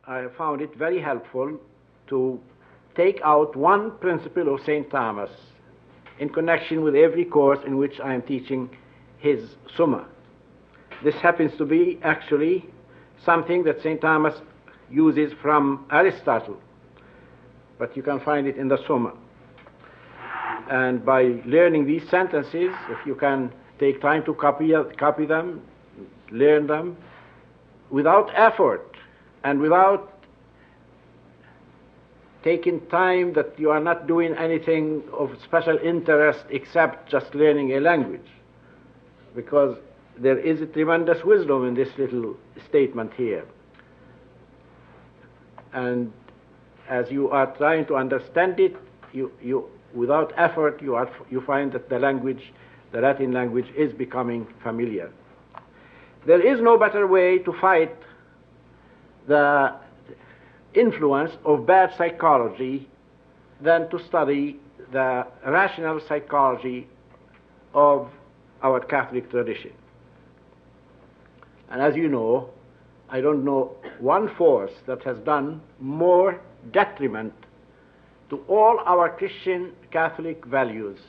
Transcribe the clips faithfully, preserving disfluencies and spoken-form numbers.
I found it very helpful to take out one principle of Saint Thomas in connection with every course in which I am teaching his Summa. This happens to be actually something that Saint Thomas uses from Aristotle, but you can find it in the Summa. And by learning these sentences, if you can take time to copy, copy them, learn them, without effort and without taking time that you are not doing anything of special interest except just learning a language, because there is a tremendous wisdom in this little statement here. And as you are trying to understand it, you, you, without effort, you, are, you find that the language, the Latin language, is becoming familiar. There is no better way to fight the influence of bad psychology than to study the rational psychology of our Catholic tradition. And as you know, I don't know one force that has done more detriment to all our Christian Catholic values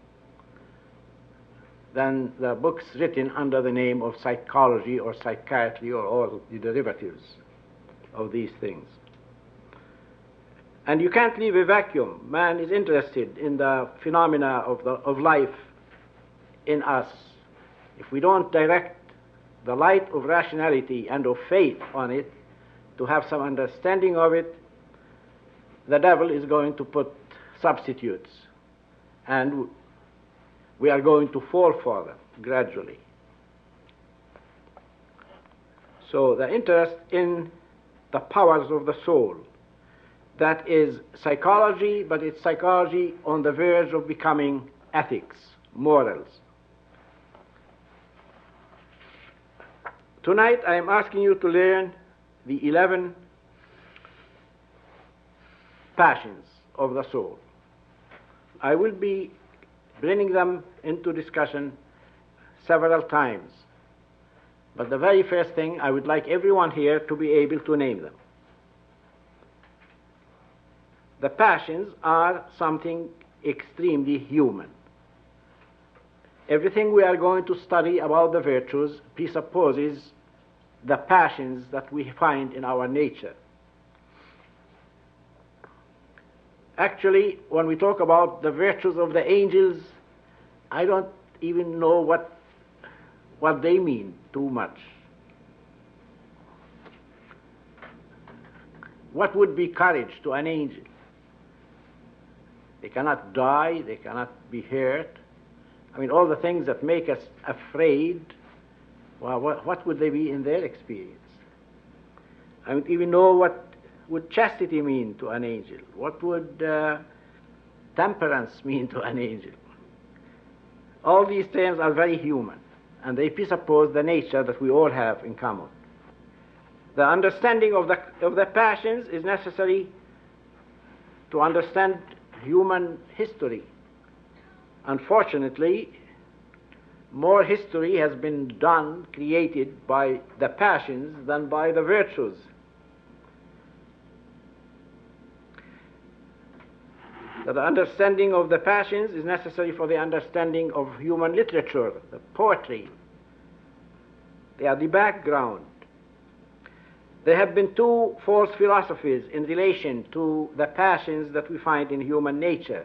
than the books written under the name of psychology or psychiatry or all the derivatives of these things. And you can't leave a vacuum. Man is interested in the phenomena of, the, of life in us. If we don't direct the light of rationality and of faith on it, to have some understanding of it, the devil is going to put substitutes, and we are going to fall for them gradually. So the interest in the powers of the soul, that is psychology, but it's psychology on the verge of becoming ethics, morals. Tonight I am asking you to learn the eleven passions of the soul. I will be bringing them into discussion several times, but the very first thing, I would like everyone here to be able to name them. The passions are something extremely human. Everything we are going to study about the virtues presupposes the passions that we find in our nature. Actually, when we talk about the virtues of the angels, I don't even know what, what they mean too much. What would be courage to an angel? They cannot die, they cannot be hurt. I mean, all the things that make us afraid, well, what, what would they be in their experience? I don't even know what would chastity mean to an angel. What would uh, temperance mean to an angel? All these terms are very human, and they presuppose the nature that we all have in common. The understanding of the, of the passions is necessary to understand human history. Unfortunately, more history has been done, created by the passions than by the virtues. So the understanding of the passions is necessary for the understanding of human literature, the poetry. They are the background. There have been two false philosophies in relation to the passions that we find in human nature.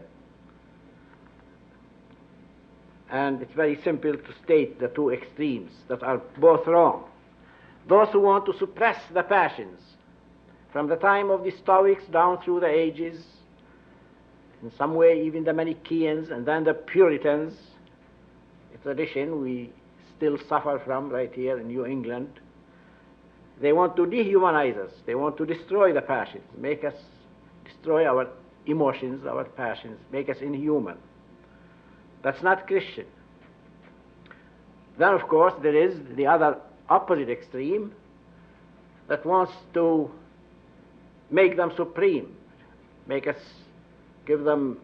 And it's very simple to state the two extremes that are both wrong. Those who want to suppress the passions, from the time of the Stoics down through the ages, in some way even the Manichaeans and then the Puritans, a tradition we still suffer from right here in New England. They want to dehumanize us. They want to destroy the passions, make us destroy our emotions, our passions, make us inhuman. That's not Christian. Then, of course, there is the other opposite extreme that wants to make them supreme, make us, give them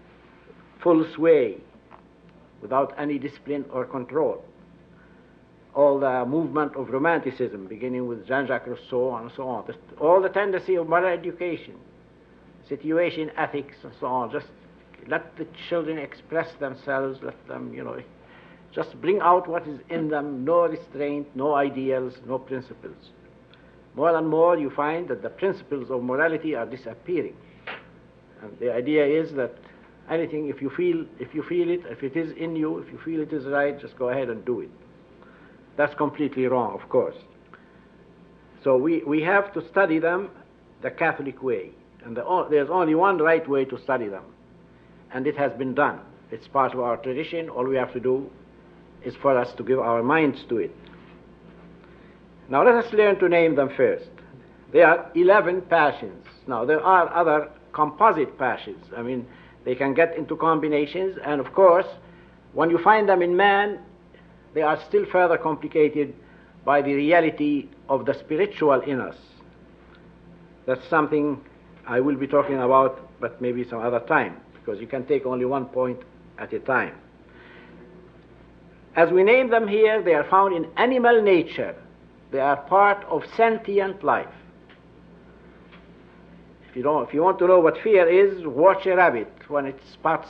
full sway without any discipline or control. all the movement of Romanticism, beginning with Jean-Jacques Rousseau and so on, all the tendency of moral education, situation ethics and so on, just let the children express themselves, let them, you know, just bring out what is in them, no restraint, no ideals, no principles. More and more you find that the principles of morality are disappearing. And the idea is that anything, if you feel, if you feel it, if it is in you, if you feel it is right, just go ahead and do it. That's completely wrong, of course. So we, we have to study them the Catholic way. And the, there's only one right way to study them. And it has been done. It's part of our tradition. All we have to do is for us to give our minds to it. Now let us learn to name them first. There are eleven passions. Now there are other composite passions. I mean, they can get into combinations, and of course, when you find them in man, they are still further complicated by the reality of the spiritual in us. That's something I will be talking about, but maybe some other time, because you can take only one point at a time. As we name them here, they are found in animal nature. They are part of sentient life. If you don't, if you want to know what fear is, watch a rabbit when it spots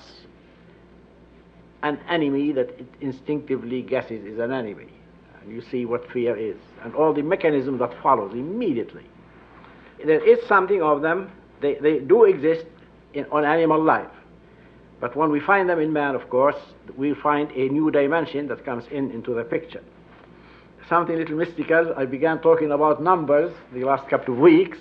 an enemy that it instinctively guesses is an enemy. And you see what fear is, and all the mechanism that follows immediately. There is something of them. They, they do exist in, on animal life. But when we find them in man, of course, we find a new dimension that comes in into the picture. Something a little mystical. I began talking about numbers the last couple of weeks.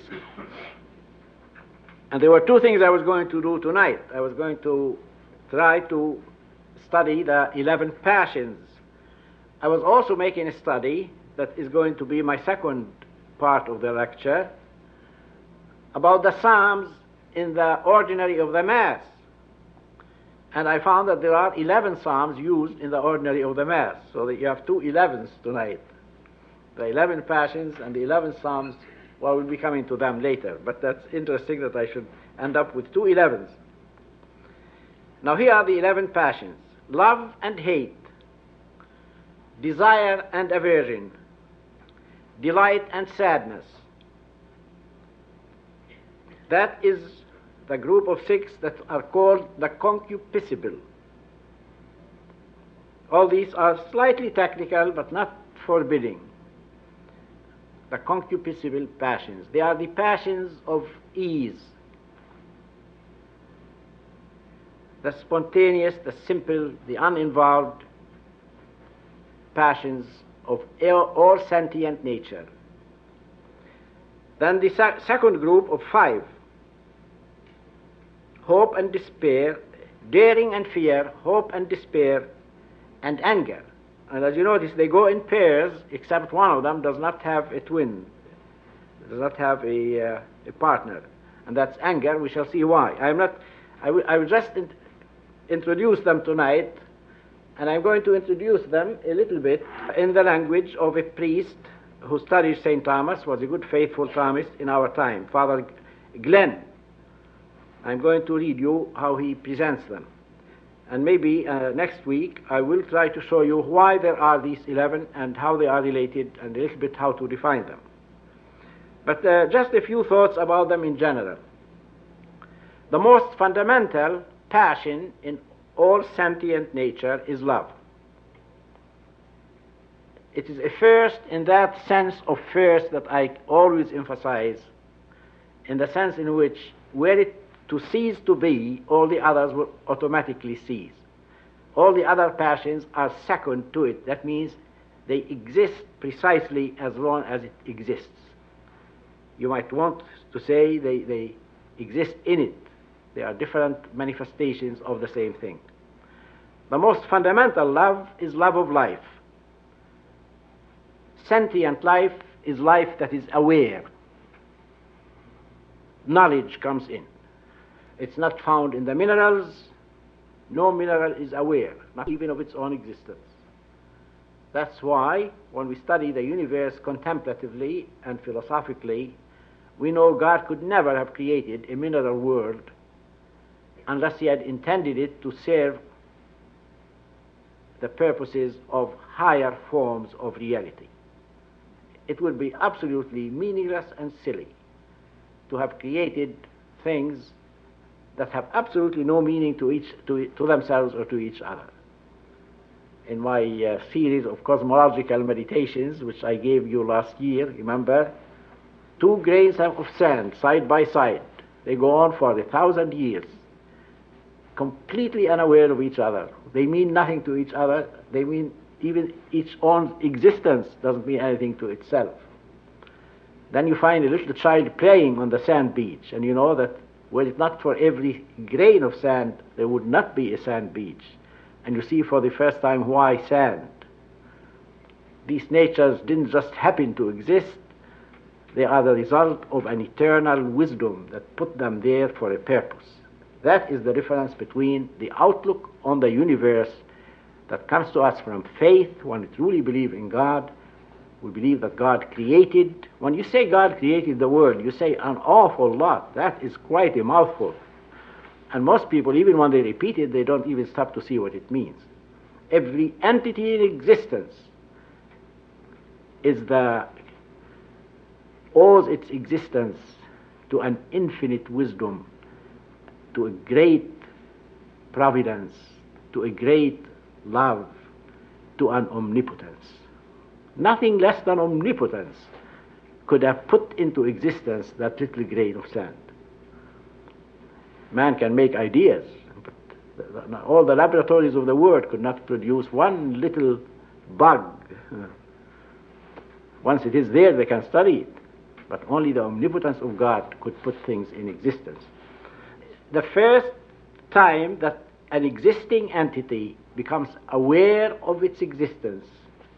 And there were two things I was going to do tonight. I was going to try to study the eleven passions. I was also making a study that is going to be my second part of the lecture about the Psalms in the ordinary of the Mass. And I found that there are eleven Psalms used in the ordinary of the Mass. So that you have two elevens tonight. The eleven passions and the eleven Psalms. Well, we'll be coming to them later. But that's interesting that I should end up with two elevens. Now here are the eleven passions. Love and hate. Desire and aversion. Delight and sadness. That is the group of six that are called the concupiscible. All these are slightly technical, but not forbidding. The concupiscible passions. They are the passions of ease. The spontaneous, the simple, the uninvolved passions of all sentient nature. Then the sec- second group of five. Hope and despair, daring and fear, hope and despair, and anger. And as you notice, they go in pairs, except one of them does not have a twin, does not have a, uh, a partner, and that's anger. We shall see why. I am not. I will, I will just in, introduce them tonight, and I'm going to introduce them a little bit in the language of a priest who studied Saint Thomas, was a good faithful Thomist in our time, Father Glenn. I'm going to read you how he presents them. And maybe uh, next week I will try to show you why there are these eleven and how they are related and a little bit how to define them. But uh, just a few thoughts about them in general. The most fundamental passion in all sentient nature is love. It is a first in that sense of first that I always emphasize, in the sense in which were it to cease to be, all the others will automatically cease. All the other passions are second to it. That means they exist precisely as long as it exists. You might want to say they, they exist in it. They are different manifestations of the same thing. The most fundamental love is love of life. Sentient life is life that is aware. Knowledge comes in. It's not found in the minerals. No mineral is aware, not even of its own existence. That's why when we study the universe contemplatively and philosophically, we know God could never have created a mineral world unless he had intended it to serve the purposes of higher forms of reality. It would be absolutely meaningless and silly to have created things that have absolutely no meaning to each to, to themselves or to each other. In my uh, series of cosmological meditations, which I gave you last year, remember, two grains of sand side by side, they go on for a thousand years, completely unaware of each other. They mean nothing to each other. They mean even each own existence doesn't mean anything to itself. Then you find a little child playing on the sand beach, and you know that were it not for every grain of sand, there would not be a sand beach. And you see for the first time why sand. These natures didn't just happen to exist. They are the result of an eternal wisdom that put them there for a purpose. That is the difference between the outlook on the universe that comes to us from faith, when we truly believe in God. We believe that God created. When you say God created the world, you say an awful lot. That is quite a mouthful. And most people, even when they repeat it, they don't even stop to see what it means. Every entity in existence is the owes its existence to an infinite wisdom, to a great providence, to a great love, to an omnipotence. Nothing less than omnipotence could have put into existence that little grain of sand. Man can make ideas, but all the laboratories of the world could not produce one little bug. Once it is there, they can study it, but only the omnipotence of God could put things in existence. The first time that an existing entity becomes aware of its existence,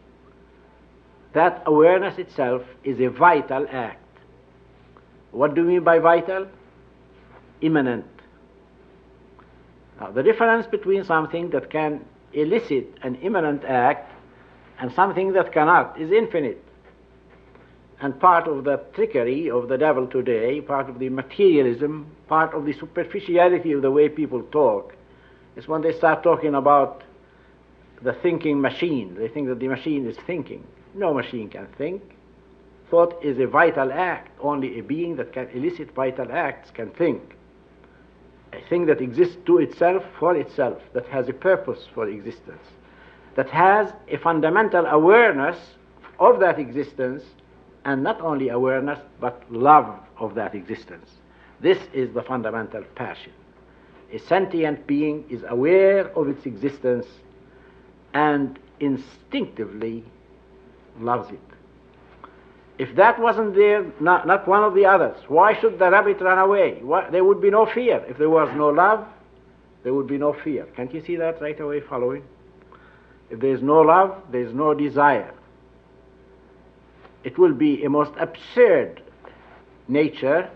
that awareness itself is a vital act. What do we mean by vital? Immanent. Now, the difference between something that can elicit an immanent act and something that cannot is infinite. And part of the trickery of the devil today, part of the materialism, part of the superficiality of the way people talk, is when they start talking about the thinking machine. They think that the machine is thinking. No machine can think. Thought is a vital act. Only a being that can elicit vital acts can think. A thing that exists to itself, for itself, that has a purpose for existence, that has a fundamental awareness of that existence, and not only awareness, but love of that existence. This is the fundamental passion. A sentient being is aware of its existence and instinctively loves it. If that wasn't there, not, not one of the others, why should the rabbit run away? Why, there would be no fear. If there was no love, there would be no fear. Can't you see that right away following? If there is no love, there is no desire. It will be a most absurd nature,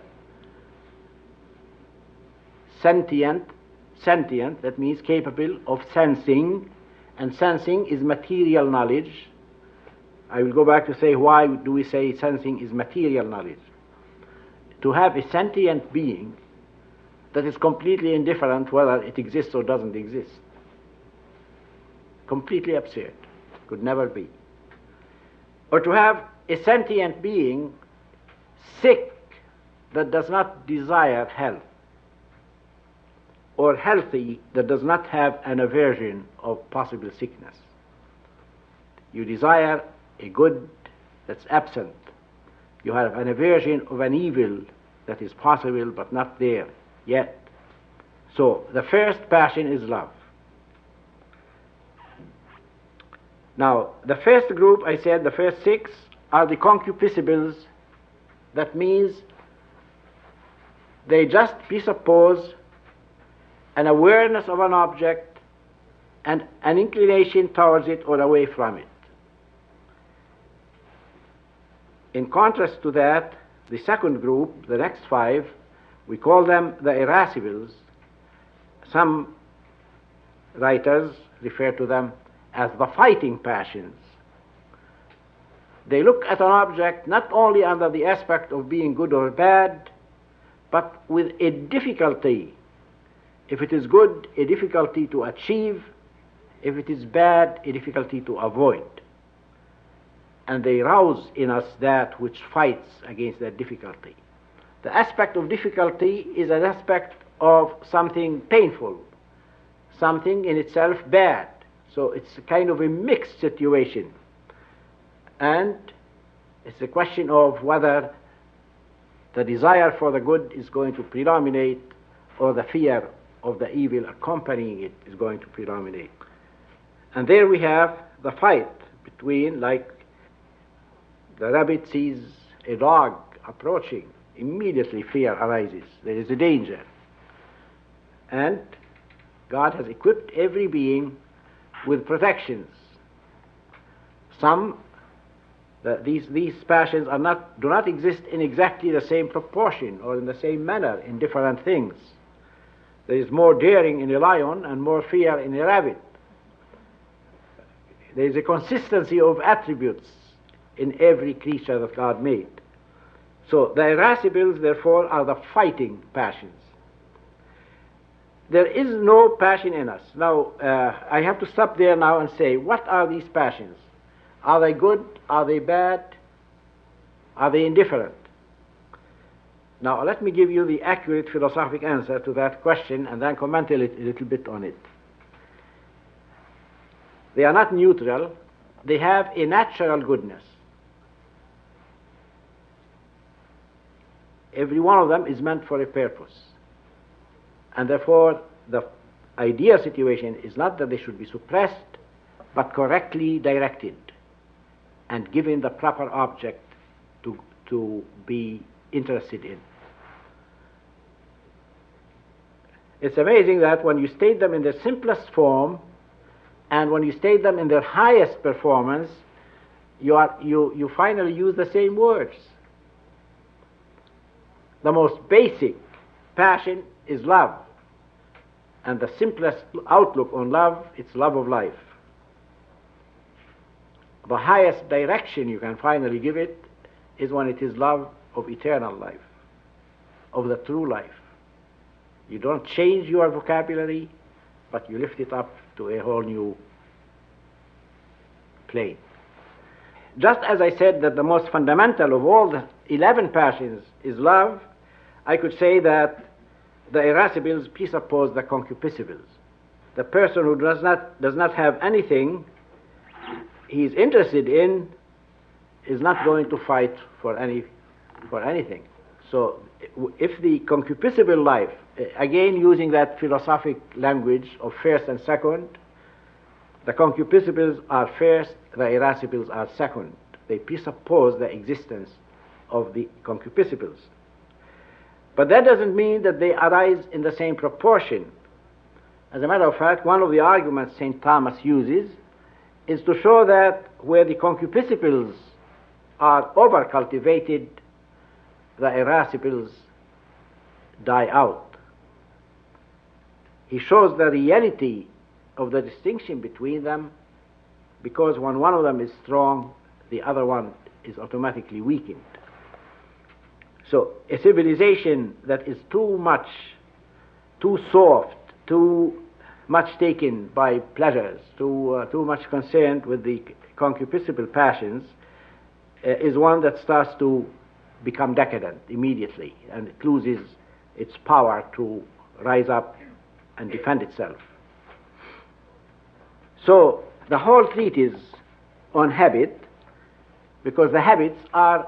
sentient, sentient, that means capable of sensing, and sensing is material knowledge. I will go back to say, why do we say sensing is material knowledge? To have a sentient being that is completely indifferent whether it exists or doesn't exist. Completely absurd. Could never be. Or to have a sentient being sick that does not desire health, or healthy that does not have an aversion of possible sickness. You desire a good that's absent. You have an aversion of an evil that is possible but not there yet. So the first passion is love. Now, the first group, I said, the first six, are the concupiscibles. That means they just presuppose an awareness of an object and an inclination towards it or away from it. In contrast to that, the second group, the next five, we call them the irascibles. Some writers refer to them as the fighting passions. They look at an object not only under the aspect of being good or bad, but with a difficulty. If it is good, a difficulty to achieve, If it is bad, a difficulty to avoid. And they rouse in us that which fights against that difficulty. The aspect of difficulty is an aspect of something painful, something in itself bad. So it's a kind of a mixed situation. And it's a question of whether the desire for the good is going to predominate or the fear of the evil accompanying it is going to predominate. And there we have the fight between, like the rabbit sees a dog approaching, immediately fear arises. There is a danger. And God has equipped every being with protections. Some, the, these, these passions are not, do not exist in exactly the same proportion or in the same manner in different things. There is more daring in a lion and more fear in a rabbit. There is a consistency of attributes in every creature that God made. So the irascibles, therefore, are the fighting passions. There is no passion in us. Now, uh, I have to stop there now and say, what are these passions? Are they good? Are they bad? Are they indifferent? Now, let me give you the accurate philosophic answer to that question and then comment a little, a little bit on it. They are not neutral. They have a natural goodness. Every one of them is meant for a purpose. And therefore, the ideal situation is not that they should be suppressed, but correctly directed and given the proper object to, to be interested in. It's amazing that when you state them in their simplest form and when you state them in their highest performance, you, are, you, you finally use the same words. The most basic passion is love. And the simplest outlook on love, it's love of life. The highest direction you can finally give it is when it is love of eternal life, of the true life. You don't change your vocabulary, but you lift it up to a whole new plane. Just as I said that the most fundamental of all the eleven passions is love, I could say that the irascibles presuppose the concupiscibles. The person who does not does not have anything he is interested in is not going to fight for any for anything. So if the concupiscible life, again using that philosophic language of first and second, the concupiscibles are first, the irascibles are second. They presuppose the existence of the concupiscibles. But that doesn't mean that they arise in the same proportion. As a matter of fact, one of the arguments Saint Thomas uses is to show that where the concupiscibles are over-cultivated, the irascibles die out. He shows the reality of the distinction between them, because when one of them is strong, the other one is automatically weakened. So a civilization that is too much, too soft, too much taken by pleasures, too, uh, too much concerned with the concupiscible passions, uh, is one that starts to become decadent immediately, and it loses its power to rise up and defend itself. So the whole treatise on habit, because the habits are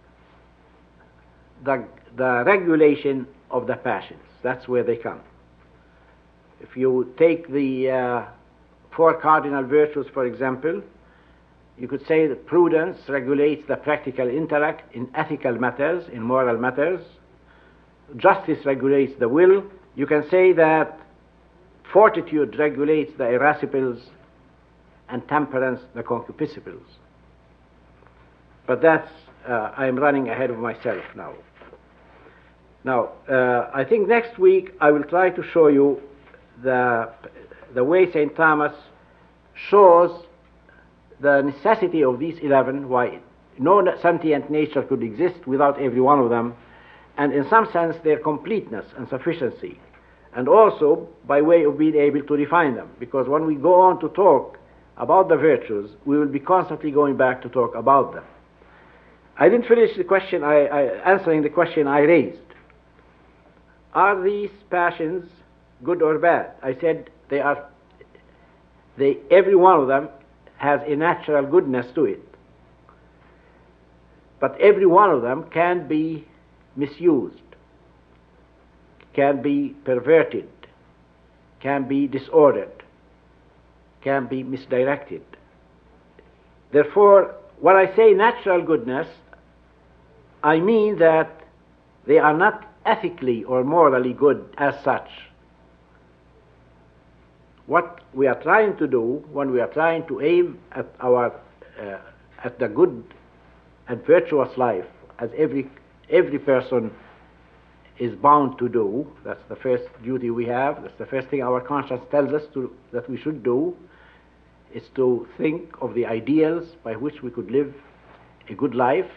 the, the regulation of the passions. That's where they come. If you take the uh, four cardinal virtues, for example, you could say that prudence regulates the practical intellect in ethical matters, in moral matters. Justice regulates the will. You can say that fortitude regulates the irascibles and temperance the concupiscibles. But that's, uh, I'm running ahead of myself now. Now, uh, I think next week I will try to show you the, the way Saint Thomas shows the necessity of these eleven, why no sentient nature could exist without every one of them, and in some sense their completeness and sufficiency. and also by way of being able to refine them. Because when we go on to talk about the virtues, we will be constantly going back to talk about them. I didn't finish the question, I, I, answering the question I raised. Are these passions good or bad? I said they are, they, every one of them has a natural goodness to it. But every one of them can be misused, can be perverted, can be disordered, can be misdirected. Therefore, when I say natural goodness, I mean that they are not ethically or morally good as such. What we are trying to do when we are trying to aim at our uh, at the good and virtuous life, as every every person is bound to do, that's the first duty we have, that's the first thing our conscience tells us to, that we should do, is to think of the ideals by which we could live a good life.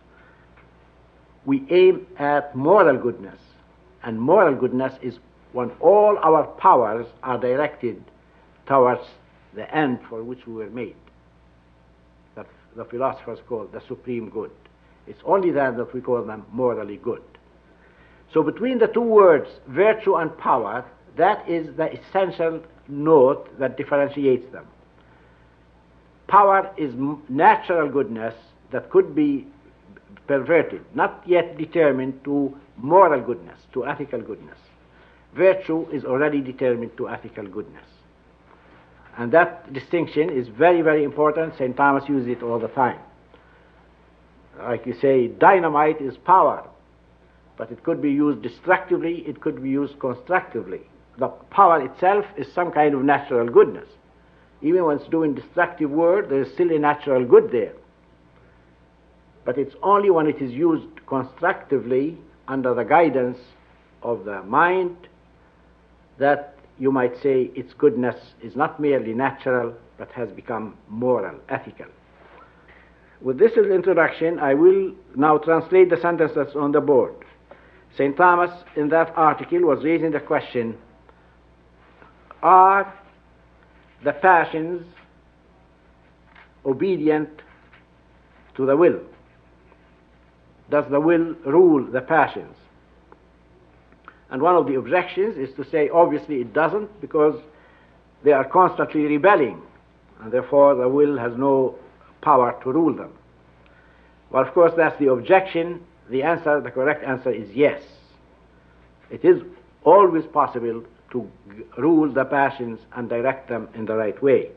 We aim at moral goodness, and moral goodness is when all our powers are directed towards the end for which we were made. That the philosophers call the supreme good. It's only then that we call them morally good. So between the two words, virtue and power, that is the essential note that differentiates them. Power is natural goodness that could be perverted, not yet determined to moral goodness, to ethical goodness. Virtue is already determined to ethical goodness. And that distinction is very, very important. Saint Thomas uses it all the time. Like you say, dynamite is power, but it could be used destructively, it could be used constructively. The power itself is some kind of natural goodness. Even when it's doing destructive work, there is still a natural good there. But it's only when it is used constructively under the guidance of the mind that you might say its goodness is not merely natural, but has become moral, ethical. With this as introduction, I will now translate the sentence that's on the board. Saint Thomas, in that article, was raising the question, are the passions obedient to the will? Does the will rule the passions? And one of the objections is to say, obviously it doesn't, because they are constantly rebelling, and therefore the will has no power to rule them. Well, of course, that's the objection. The answer, the correct answer is yes. It is always possible to g- rule the passions and direct them in the right way.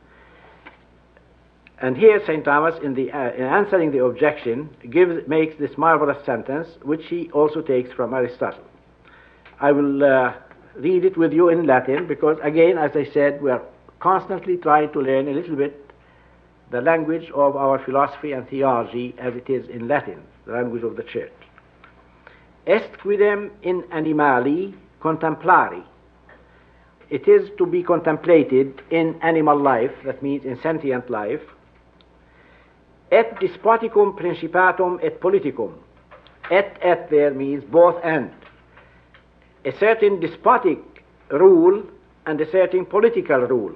And here Saint Thomas, in, the, uh, in answering the objection, gives, makes this marvelous sentence, which he also takes from Aristotle. I will uh, read it with you in Latin, because again, as I said, we are constantly trying to learn a little bit the language of our philosophy and theology as it is in Latin, the language of the Church. Est quidem in animali contemplari. It is to be contemplated in animal life, that means in sentient life. Et despoticum principatum et politicum. Et et there means both and. A certain despotic rule and a certain political rule.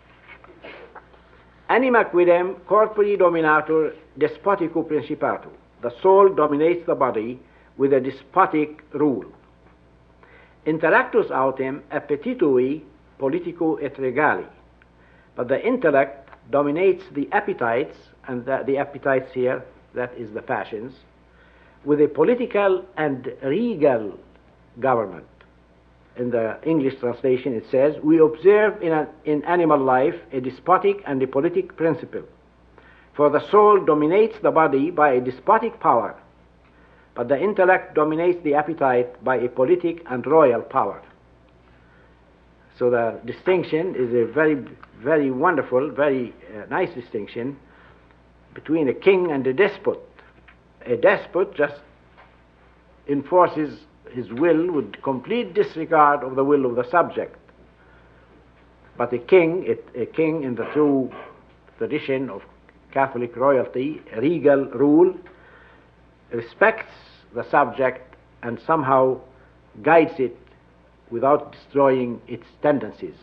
Anima quidem corpori dominatur despoticu principatu. The soul dominates the body with a despotic rule. Intellectus autem appetitui politico et regali. But the intellect dominates the appetites, and the, the appetites here, that is the passions, with a political and regal government. In the English translation it says, we observe in, a, in animal life a despotic and a politic principle. For the soul dominates the body by a despotic power, but the intellect dominates the appetite by a politic and royal power. So the distinction is a very, very wonderful, very uh, nice distinction between a king and a despot. A despot just enforces his will with complete disregard of the will of the subject. But a king, it, a king in the true tradition of Catholic royalty, regal rule, respects the subject and somehow guides it without destroying its tendencies.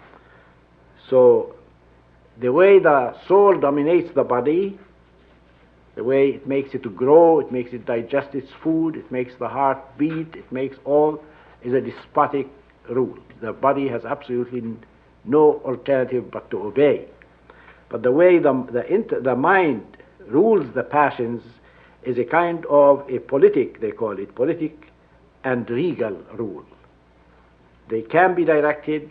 So the way the soul dominates the body, the way it makes it to grow, it makes it digest its food, it makes the heart beat, it makes all, is a despotic rule. The body has absolutely no alternative but to obey. But the way the, the, inter, the mind rules the passions is a kind of a politic, they call it, politic and regal rule. They can be directed,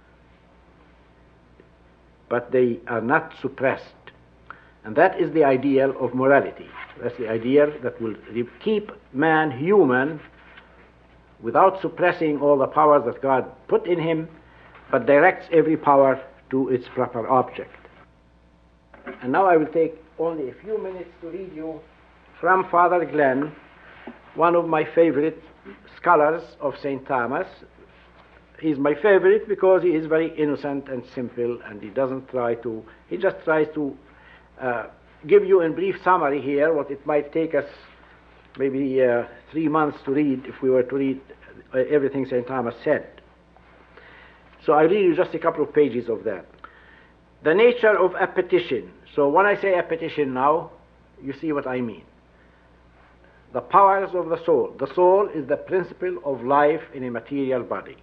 but they are not suppressed. And that is the ideal of morality. That's the ideal that will keep man human without suppressing all the powers that God put in him, but directs every power to its proper object. And now I will take only a few minutes to read you from Father Glenn, one of my favorite scholars of Saint Thomas. He's my favorite because he is very innocent and simple, and he doesn't try to, he just tries to uh, give you in brief summary here what it might take us maybe uh, three months to read if we were to read uh, everything Saint Thomas said. So I'll read you just a couple of pages of that. The nature of appetition. So when I say appetition now, you see what I mean. The powers of the soul. The soul is the principle of life in a material body.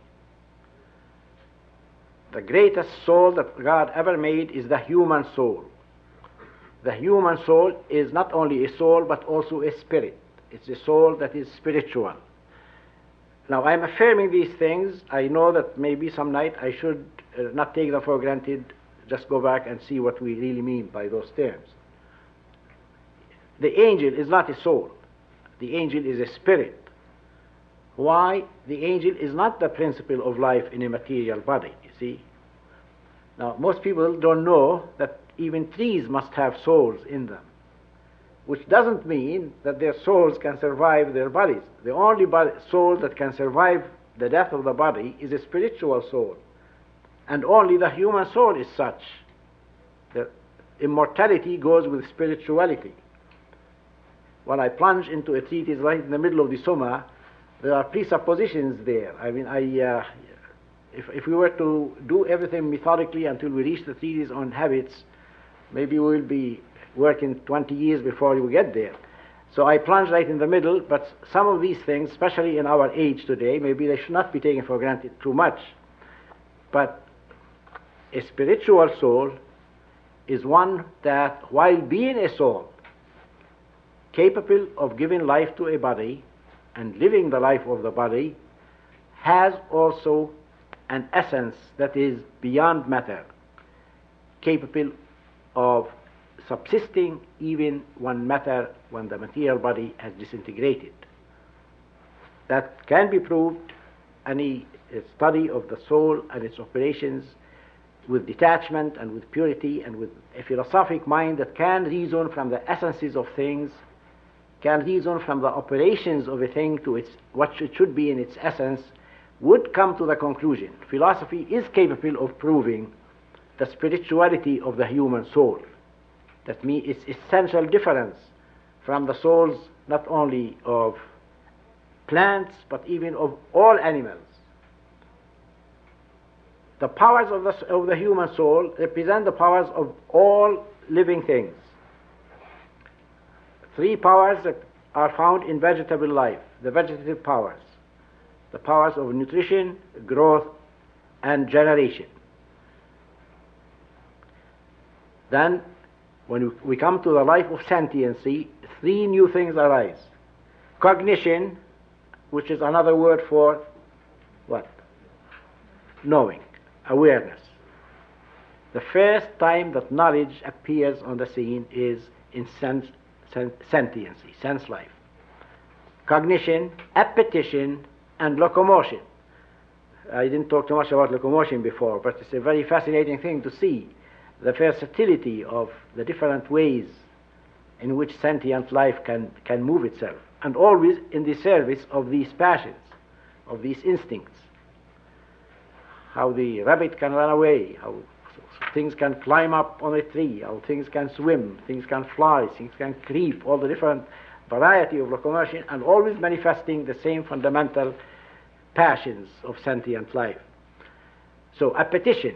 The greatest soul that God ever made is the human soul. The human soul is not only a soul but also a spirit. It's a soul that is spiritual. Now I'm affirming these things. I know that maybe some night I should uh, not take them for granted, just go back and see what we really mean by those terms. The angel is not a soul. The angel is a spirit. Why? The angel is not the principle of life in a material body, you see. Now, most people don't know that even trees must have souls in them, which doesn't mean that their souls can survive their bodies. The only body, soul that can survive the death of the body is a spiritual soul, and only the human soul is such. The immortality goes with spirituality. When I plunge into a treatise right in the middle of the Summa, there are presuppositions there. I mean, I, uh, if, if we were to do everything methodically until we reach the treatise on habits, maybe we will be working twenty years before we get there. So I plunge right in the middle, but some of these things, especially in our age today, maybe they should not be taken for granted too much. But a spiritual soul is one that, while being a soul, capable of giving life to a body and living the life of the body, has also an essence that is beyond matter, capable of subsisting even when matter, when the material body has disintegrated. That can be proved, any study of the soul and its operations with detachment and with purity and with a philosophic mind that can reason from the essences of things, can reason from the operations of a thing to its what it should be in its essence, would come to the conclusion. Philosophy is capable of proving the spirituality of the human soul. That means its essential difference from the souls not only of plants but even of all animals. The powers of the, of the human soul represent the powers of all living things. Three powers that are found in vegetable life, the vegetative powers, the powers of nutrition, growth, and generation. Then, when we come to the life of sentiency, three new things arise. Cognition, which is another word for what? Knowing, awareness. The first time that knowledge appears on the scene is in sense, sen- sentiency, sense life. Cognition, appetition, and locomotion. I didn't talk too much about locomotion before, but it's a very fascinating thing to see the versatility of the different ways in which sentient life can, can move itself, and always in the service of these passions, of these instincts. How the rabbit can run away, how things can climb up on a tree, how things can swim, things can fly, things can creep, all the different variety of locomotion, and always manifesting the same fundamental passions of sentient life. So appetition,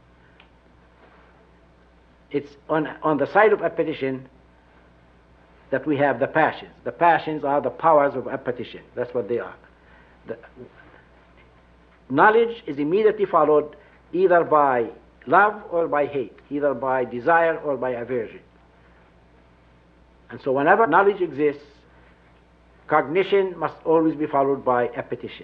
it's on, on the side of appetition that we have the passions. The passions are the powers of appetition. That's what they are. The knowledge is immediately followed either by love or by hate, either by desire or by aversion. And so whenever knowledge exists, cognition must always be followed by appetition.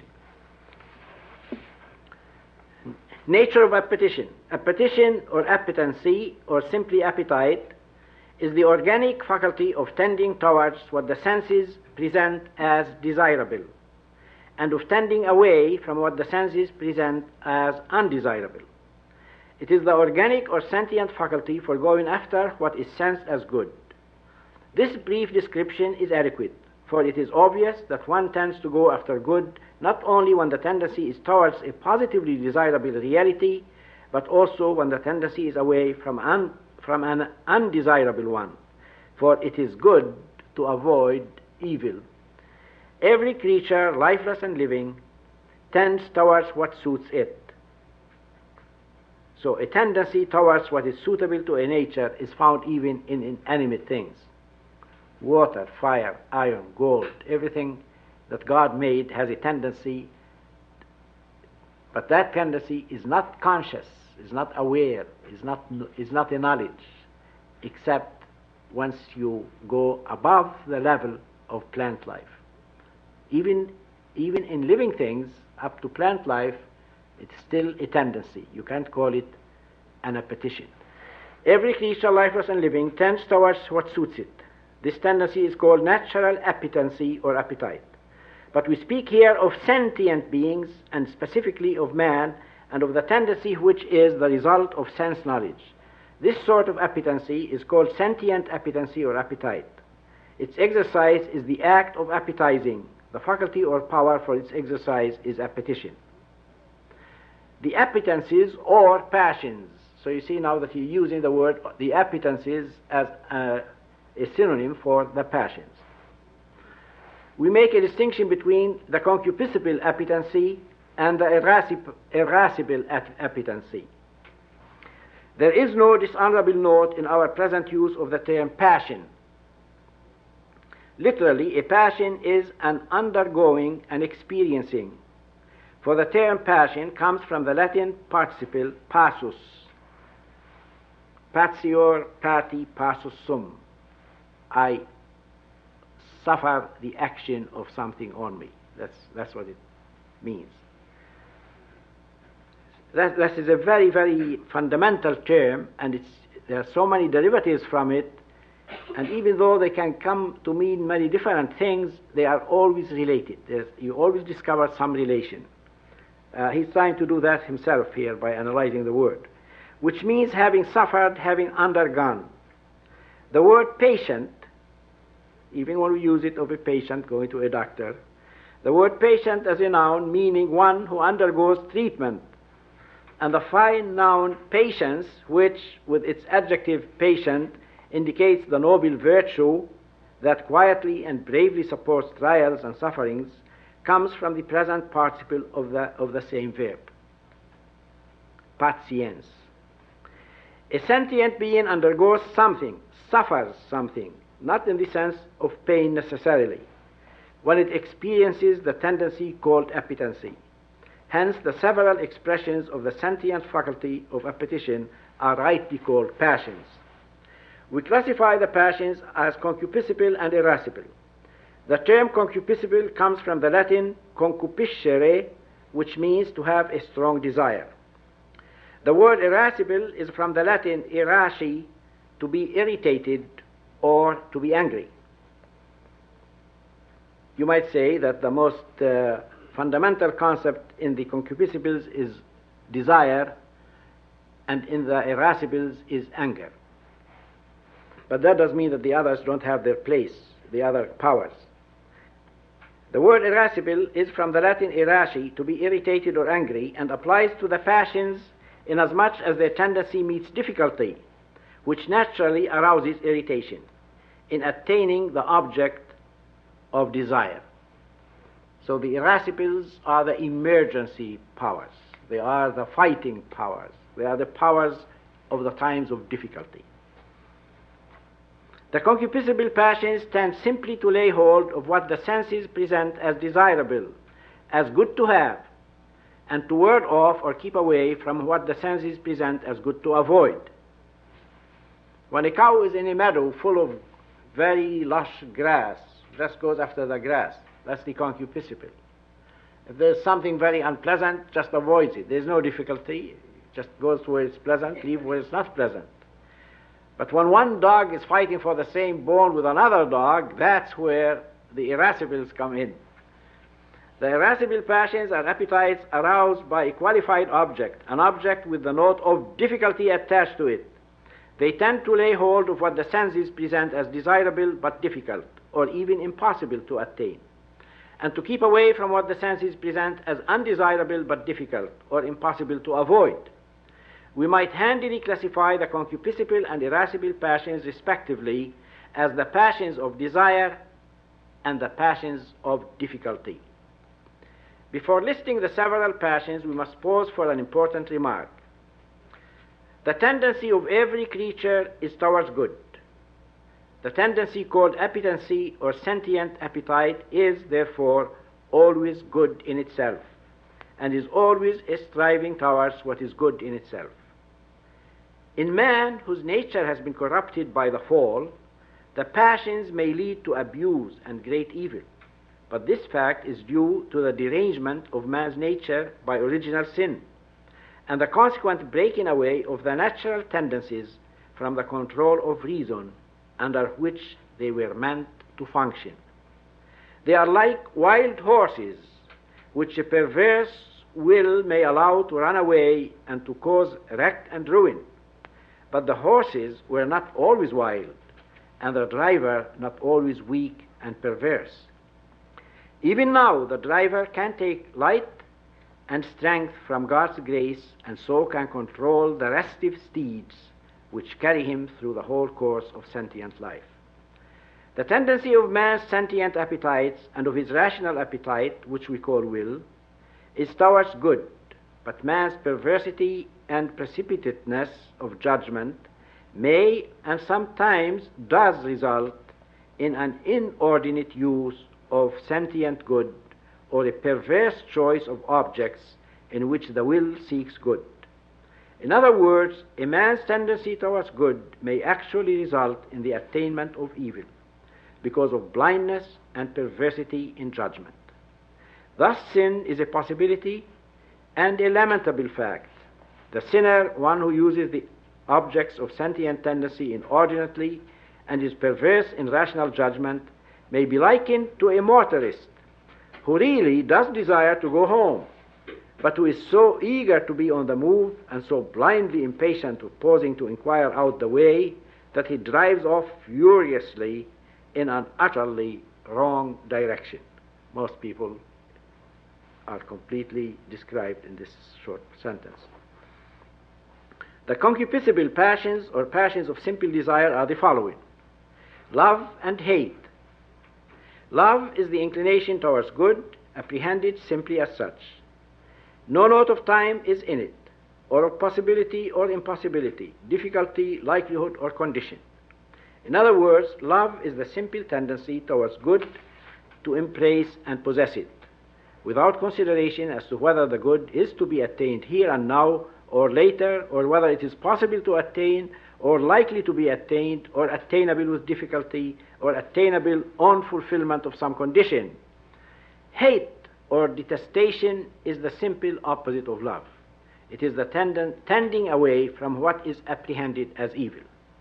Nature of appetition. Appetition or appetency, or simply appetite, is the organic faculty of tending towards what the senses present as desirable, and of tending away from what the senses present as undesirable. It is the organic or sentient faculty for going after what is sensed as good. This brief description is adequate, for it is obvious that one tends to go after good not only when the tendency is towards a positively desirable reality, but also when the tendency is away from, un, from an undesirable one, for it is good to avoid evil. Every creature, lifeless and living, tends towards what suits it. So a tendency towards what is suitable to a nature is found even in inanimate things. Water, fire, iron, gold, everything that God made has a tendency, but that tendency is not conscious, is not aware, is not, is not a knowledge, except once you go above the level of plant life. Even, even in living things, up to plant life, it's still a tendency. You can't call it an appetition. Every creature, lifeless and living, tends towards what suits it. This tendency is called natural appetency or appetite. But we speak here of sentient beings, and specifically of man, and of the tendency which is the result of sense knowledge. This sort of appetency is called sentient appetency or appetite. Its exercise is the act of appetizing. The faculty or power for its exercise is appetition. The appetencies or passions. So you see now that you're using the word, the appetencies, as a, a synonym for the passions. We make a distinction between the concupiscible appetency and the irascible, irascible appetency. There is no dishonorable note in our present use of the term passion. Literally, a passion is an undergoing and experiencing. For the term passion comes from the Latin participle passus. Patior pati passus sum. I suffer the action of something on me. That's, that's what it means. That, that is a very, very fundamental term, and it's, there are so many derivatives from it, and even though they can come to mean many different things, they are always related. There's, you always discover some relation. Uh, he's trying to do that himself here by analyzing the word, which means having suffered, having undergone. The word patient, even when we use it of a patient going to a doctor, the word patient as a noun meaning one who undergoes treatment, and the fine noun patience, which with its adjective patient indicates the noble virtue that quietly and bravely supports trials and sufferings, comes from the present participle of the, of the same verb, patiens. A sentient being undergoes something, suffers something, not in the sense of pain necessarily, when it experiences the tendency called appetency. Hence, the several expressions of the sentient faculty of appetition are rightly called passions. We classify the passions as concupiscible and irascible. The term concupiscible comes from the Latin concupiscere, which means to have a strong desire. The word irascible is from the Latin irasci, to be irritated or to be angry. You might say that the most uh, fundamental concept in the concupiscibles is desire, and in the irascibles is anger. But that does mean that the others don't have their place, the other powers. The word irascible is from the Latin irasci, to be irritated or angry, and applies to the passions inasmuch as their tendency meets difficulty, which naturally arouses irritation in attaining the object of desire. So the irascibles are the emergency powers. They are the fighting powers. They are the powers of the times of difficulty. The concupiscible passions tend simply to lay hold of what the senses present as desirable, as good to have, and to ward off or keep away from what the senses present as good to avoid. When a cow is in a meadow full of very lush grass, just goes after the grass. That's the concupiscible. If there's something very unpleasant, just avoids it. There's no difficulty. Just goes where it's pleasant, leave where it's not pleasant. But when one dog is fighting for the same bone with another dog, that's where the irascibles come in. The irascible passions are appetites aroused by a qualified object, an object with the note of difficulty attached to it. They tend to lay hold of what the senses present as desirable but difficult, or even impossible to attain, and to keep away from what the senses present as undesirable but difficult, or impossible to avoid. We might handily classify the concupiscible and irascible passions respectively as the passions of desire and the passions of difficulty. Before listing the several passions, we must pause for an important remark. The tendency of every creature is towards good. The tendency called appetency or sentient appetite is, therefore, always good in itself, and is always a striving towards what is good in itself. In man, whose nature has been corrupted by the fall, the passions may lead to abuse and great evil, but this fact is due to the derangement of man's nature by original sin, and the consequent breaking away of the natural tendencies from the control of reason under which they were meant to function. They are like wild horses, which a perverse will may allow to run away and to cause wreck and ruin. But the horses were not always wild, and the driver not always weak and perverse. Even now, the driver can take light and strength from God's grace, and so can control the restive steeds which carry him through the whole course of sentient life. The tendency of man's sentient appetites and of his rational appetite, which we call will, is towards good, but man's perversity and precipitateness of judgment may and sometimes does result in an inordinate use of sentient good, or a perverse choice of objects in which the will seeks good. In other words, a man's tendency towards good may actually result in the attainment of evil, because of blindness and perversity in judgment. Thus sin is a possibility and a lamentable fact. The sinner, one who uses the objects of sentient tendency inordinately and is perverse in rational judgment, may be likened to a motorist who really does desire to go home, but who is so eager to be on the move and so blindly impatient of pausing to inquire out the way that he drives off furiously in an utterly wrong direction. Most people are completely described in this short sentence. The concupiscible passions, or passions of simple desire, are the following: love and hate. Love is the inclination towards good, apprehended simply as such. No note of time is in it, or of possibility or impossibility, difficulty, likelihood, or condition. In other words, love is the simple tendency towards good to embrace and possess it, without consideration as to whether the good is to be attained here and now, or later, or whether it is possible to attain, or likely to be attained, or attainable with difficulty, or attainable on fulfillment of some condition. Hate or detestation is the simple opposite of love. It is the tend- tending away from what is apprehended as evil.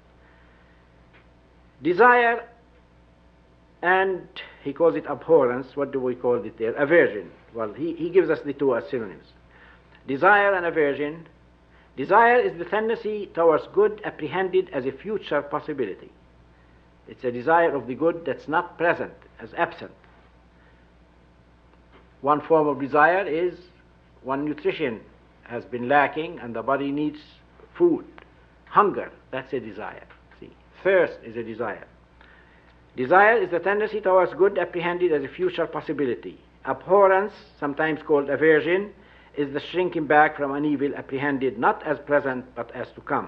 Desire, and he calls it abhorrence. What do we call it there? Aversion. Well, he, he gives us the two as synonyms. Desire and aversion. Desire is the tendency towards good apprehended as a future possibility. It's a desire of the good that's not present, as absent. One form of desire is when nutrition has been lacking and the body needs food. Hunger, that's a desire. See, thirst is a desire. Desire is the tendency towards good apprehended as a future possibility. Abhorrence, sometimes called aversion, is the shrinking back from an evil apprehended not as present but as to come.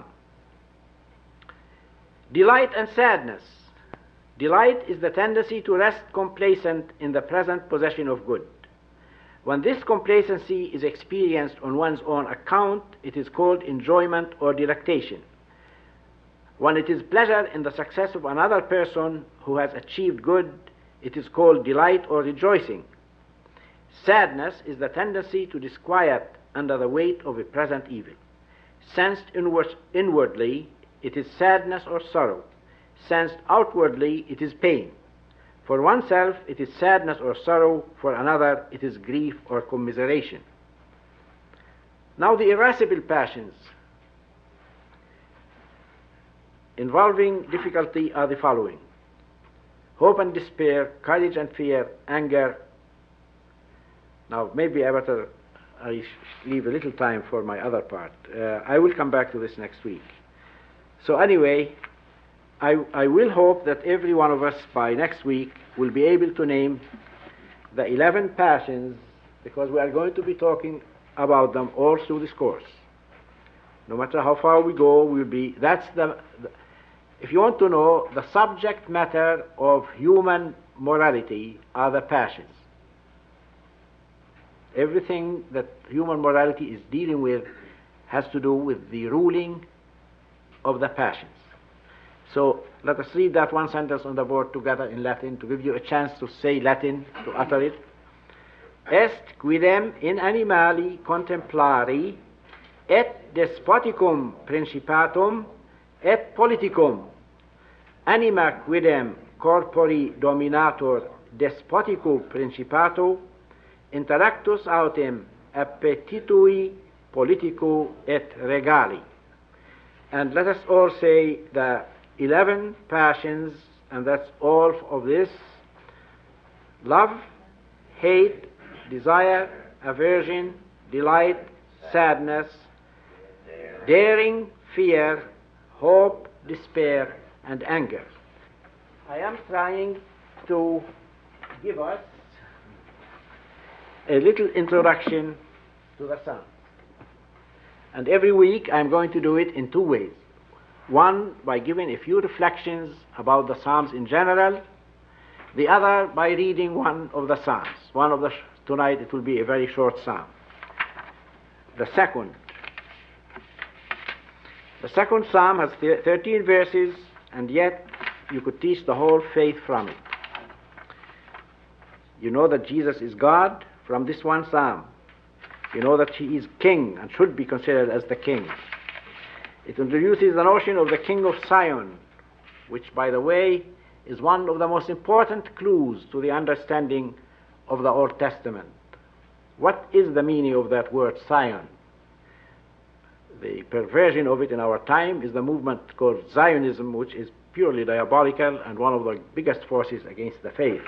Delight and sadness. Delight is the tendency to rest complacent in the present possession of good. When this complacency is experienced on one's own account, it is called enjoyment or delectation. When it is pleasure in the success of another person who has achieved good, it is called delight or rejoicing. Sadness is the tendency to disquiet under the weight of a present evil. Sensed inward, inwardly, it is sadness or sorrow. Sensed outwardly, it is pain. For oneself, it is sadness or sorrow. For another, it is grief or commiseration. Now the irascible passions involving difficulty are the following: hope and despair, courage and fear, anger. Now maybe I better I leave a little time for my other part. Uh, I will come back to this next week. So anyway, I, I will hope that every one of us by next week will be able to name the eleven passions, because we are going to be talking about them all through this course. No matter how far we go, we'll be, that's the, the if you want to know, the subject matter of human morality are the passions. Everything that human morality is dealing with has to do with the ruling of the passions. So let us read that one sentence on the board together in Latin to give you a chance to say Latin, to utter it. Est quidem in animali contemplari et despoticum principatum et politicum. Anima quidem corpori dominator despotico principato interactus autem appetitui politico et regali. And let us all say the eleven passions, and that's all of this: love, hate, desire, aversion, delight, sadness, daring, fear, hope, despair, and anger. I am trying to give us a little introduction to the Psalms. And every week I'm going to do it in two ways. One, by giving a few reflections about the Psalms in general. The other, by reading one of the Psalms. One of the, tonight it will be a very short Psalm. The second, the second Psalm has thirteen verses, and yet you could teach the whole faith from it. You know that Jesus is God from this one Psalm. You know that he is king and should be considered as the king. It introduces the notion of the king of Zion, which, by the way, is one of the most important clues to the understanding of the Old Testament. What is the meaning of that word Zion? The perversion of it in our time is the movement called Zionism, which is purely diabolical and one of the biggest forces against the faith.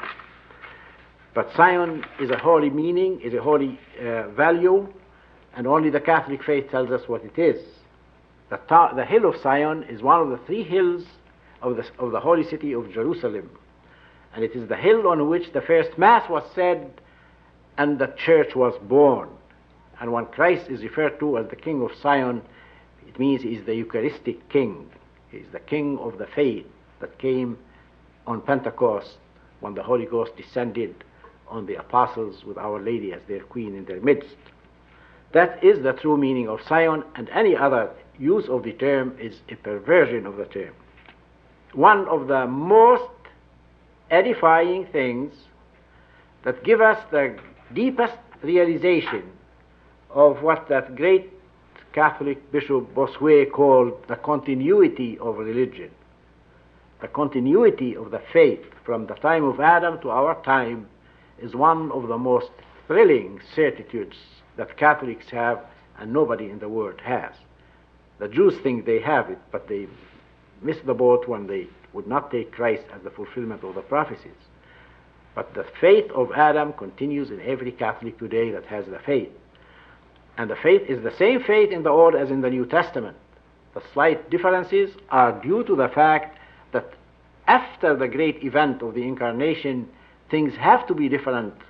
But Zion is a holy meaning, is a holy uh, value, and only the Catholic faith tells us what it is. The, ta- the hill of Zion is one of the three hills of the, of the holy city of Jerusalem. And it is the hill on which the first Mass was said and the church was born. And when Christ is referred to as the King of Zion, it means he is the Eucharistic King. He is the King of the faith that came on Pentecost when the Holy Ghost descended on the apostles with Our Lady as their queen in their midst. That is the true meaning of Zion, and any other use of the term is a perversion of the term. One of the most edifying things that give us the deepest realization of what that great Catholic Bishop Bossuet called the continuity of religion, the continuity of the faith from the time of Adam to our time, is one of the most thrilling certitudes that Catholics have and nobody in the world has. The Jews think they have it, but they miss the boat when they would not take Christ as the fulfillment of the prophecies. But the faith of Adam continues in every Catholic today that has the faith. And the faith is the same faith in the Old as in the New Testament. The slight differences are due to the fact that after the great event of the Incarnation, things have to be different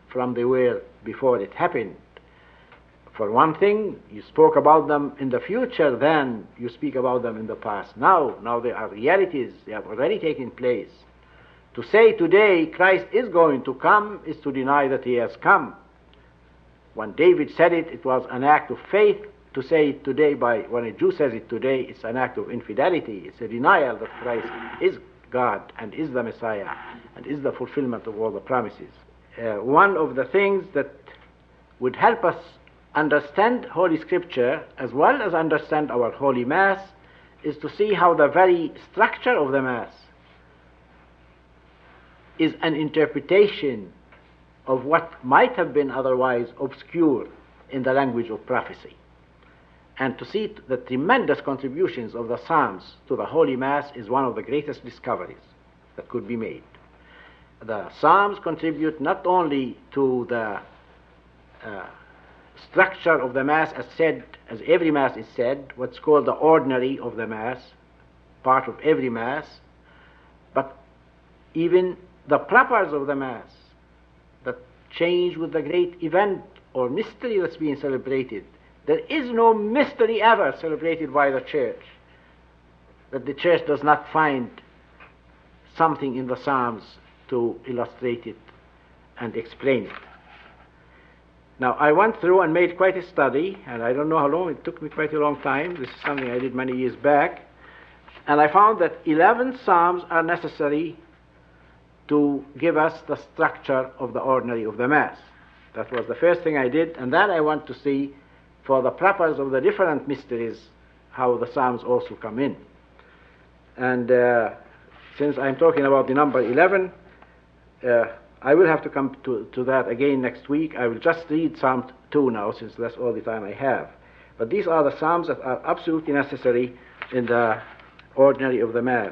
from they were before it happened. For one thing, you spoke about them in the future, then you speak about them in the past. Now, now they are realities, they have already taken place. To say today Christ is going to come is to deny that he has come. When David said it, it was an act of faith. To say it today, by when a Jew says it today, it's an act of infidelity. It's a denial that Christ is God and is the Messiah and is the fulfillment of all the promises. Uh, one of the things that would help us understand Holy Scripture as well as understand our Holy Mass is to see how the very structure of the Mass is an interpretation of what might have been otherwise obscure in the language of prophecy. And to see the tremendous contributions of the Psalms to the Holy Mass is one of the greatest discoveries that could be made. The Psalms contribute not only to the uh, structure of the Mass as said, as every Mass is said, what's called the ordinary of the Mass, part of every Mass, but even the propers of the Mass that change with the great event or mystery that's being celebrated. There is no mystery ever celebrated by the Church that the Church does not find something in the Psalms to illustrate it and explain it. Now, I went through and made quite a study, and I don't know how long, it took me quite a long time. This is something I did many years back. And I found that eleven Psalms are necessary to give us the structure of the ordinary of the Mass. That was the first thing I did, and then I want to see for the propers of the different mysteries how the Psalms also come in. And uh, since I'm talking about the number eleven, uh, I will have to come to, to that again next week. I will just read Psalm two now, since that's all the time I have. But these are the Psalms that are absolutely necessary in the ordinary of the Mass.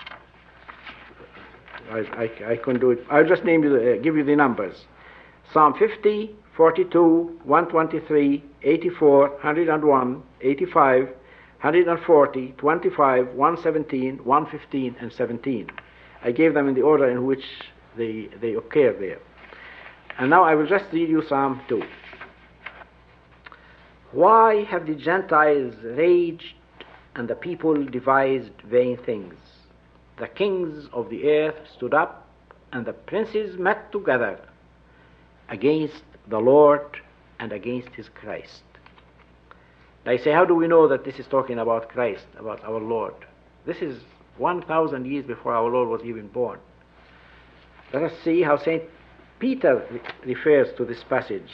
I, I, I couldn't do it. I'll just name you the, uh, give you the numbers. Psalm fifty, forty-two, one twenty-three, eighty-four, one hundred one, eighty-five, one hundred forty, twenty-five, one seventeen, one fifteen, and seventeen. I gave them in the order in which they, they occur there. And now I will just read you Psalm two. Why have the Gentiles raged and the people devised vain things? The kings of the earth stood up and the princes met together against the Lord and against his Christ. I say, how do we know that this is talking about Christ, about our Lord? This is one thousand years before our Lord was even born. Let us see how Saint Peter re- refers to this passage.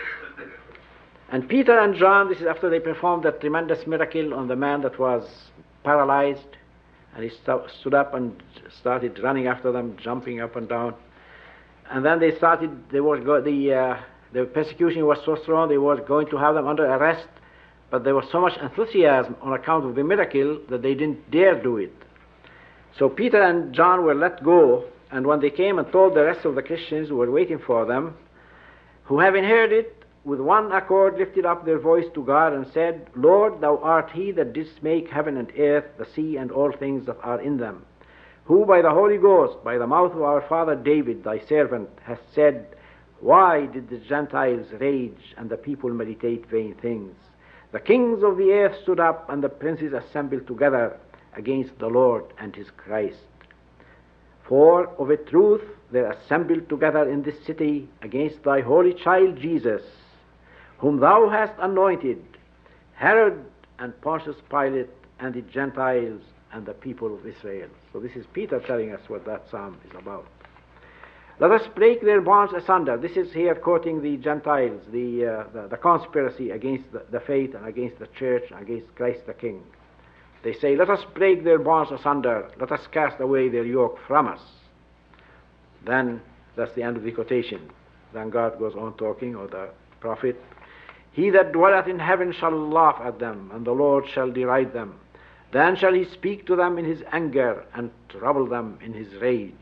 And Peter and John, this is after they performed that tremendous miracle on the man that was paralyzed, and he st- stood up and started running after them, jumping up and down. And then they started, they were go- the, uh, the persecution was so strong, they were going to have them under arrest, but there was so much enthusiasm on account of the miracle that they didn't dare do it. So Peter and John were let go, and when they came and told the rest of the Christians who were waiting for them, who having heard it, with one accord lifted up their voice to God and said, Lord, thou art he that didst make heaven and earth, the sea, and all things that are in them, who by the Holy Ghost, by the mouth of our father David, thy servant, hast said, why did the Gentiles rage and the people meditate vain things? The kings of the earth stood up and the princes assembled together against the Lord and his Christ. For of a truth they are assembled together in this city against thy holy child Jesus, whom thou hast anointed, Herod and Pontius Pilate and the Gentiles and the people of Israel. So this is Peter telling us what that psalm is about. Let us break their bonds asunder. This is here quoting the Gentiles, the, uh, the, the conspiracy against the, the faith and against the church and against Christ the King. They say, let us break their bonds asunder. Let us cast away their yoke from us. Then, that's the end of the quotation. Then God goes on talking, or the prophet. He that dwelleth in heaven shall laugh at them, and the Lord shall deride them. Then shall he speak to them in his anger, and trouble them in his rage.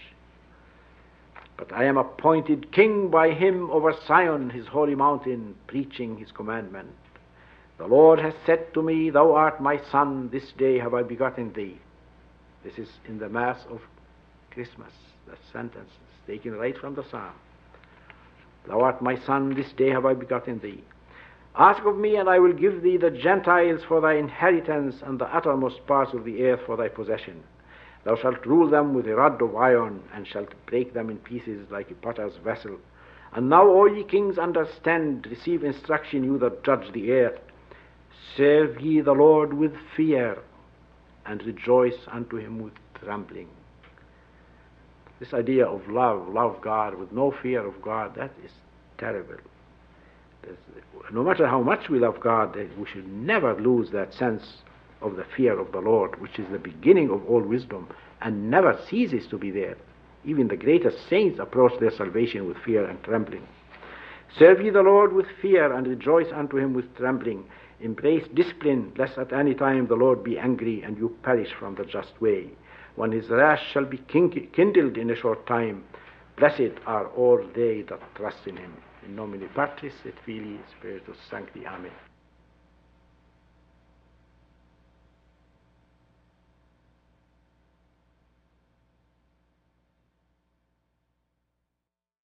But I am appointed king by him over Zion, his holy mountain, preaching his commandment. The Lord has said to me, thou art my son, this day have I begotten thee. This is in the Mass of Christmas. That sentence is taken right from the Psalm. Thou art my son, this day have I begotten thee. Ask of me, and I will give thee the Gentiles for thy inheritance, and the uttermost parts of the earth for thy possession. Thou shalt rule them with a rod of iron, and shalt break them in pieces like a potter's vessel. And now, all ye kings, understand, receive instruction, you that judge the earth. Serve ye the Lord with fear, and rejoice unto him with trembling. This idea of love, love God with no fear of God, that is terrible. No matter how much we love God, we should never lose that sense of the fear of the Lord, which is the beginning of all wisdom and never ceases to be there. Even the greatest saints approach their salvation with fear and trembling. Serve ye the Lord with fear, and rejoice unto him with trembling. Embrace discipline, lest at any time the Lord be angry, and you perish from the just way. When his wrath shall be kindled in a short time, blessed are all they that trust in him. In nomine Patris et Filii Spiritus Sancti. Amen.